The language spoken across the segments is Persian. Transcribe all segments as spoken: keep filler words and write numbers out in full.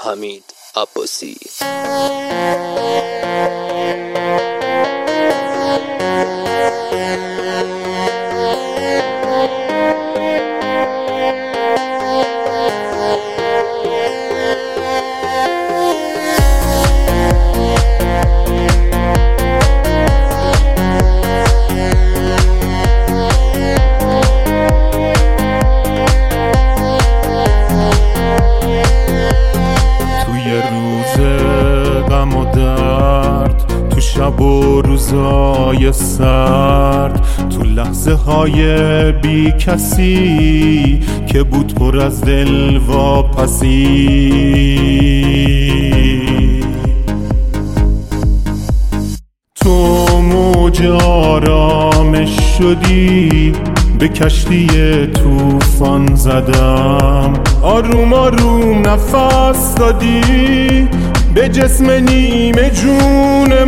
حمید عباسی. شب و روزای سرد، تو لحظه های بی کسی که بود پر از دل واپسی، تو موج آرامش شدی، به کشتی توفان زدم، آروم آروم نفس دادی به جسم نیمه جون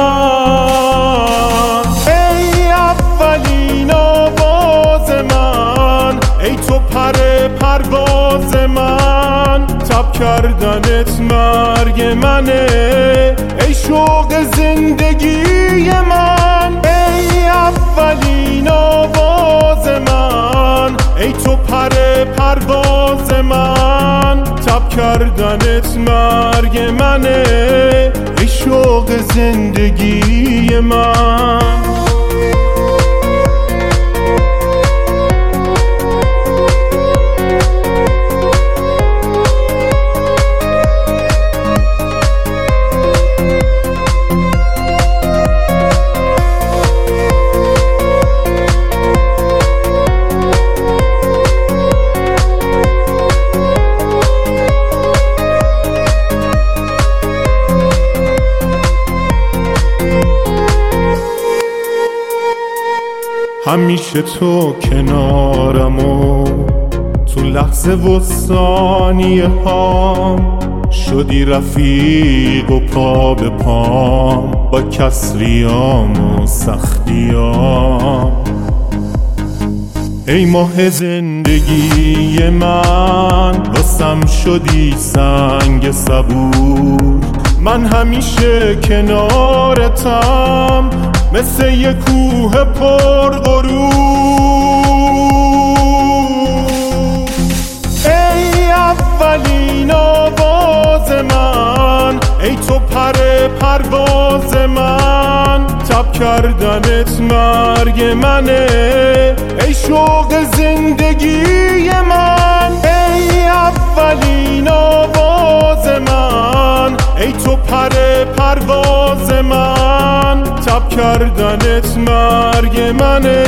من. ای اولین آواز من، ای تو پر پرواز من، تب کردنت مرگ منه، ای شوق زندگی من. ای اولین آواز من، ای تو پر پرواز من، تب کردنت مرگ منه، ای شوق زندگی من. همیشه تو کنارم و تو لحظه و ثانیه هام، شدی رفیق و پا به پام با کسریام و سختیام. ای ماه زندگی من، واسم شدی سنگ صبور، من همیشه کنارتم مثل یه کوه پر غرور. ای اولین آواز من، ای تو پر پرواز من، تب کردنت مرگ منه، ای شوق زندگی من. ای اولین آواز من، ای تو پر پرواز من، تب کردنت مرگ منه،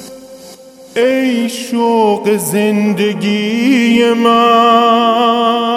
ای شوق زندگی من.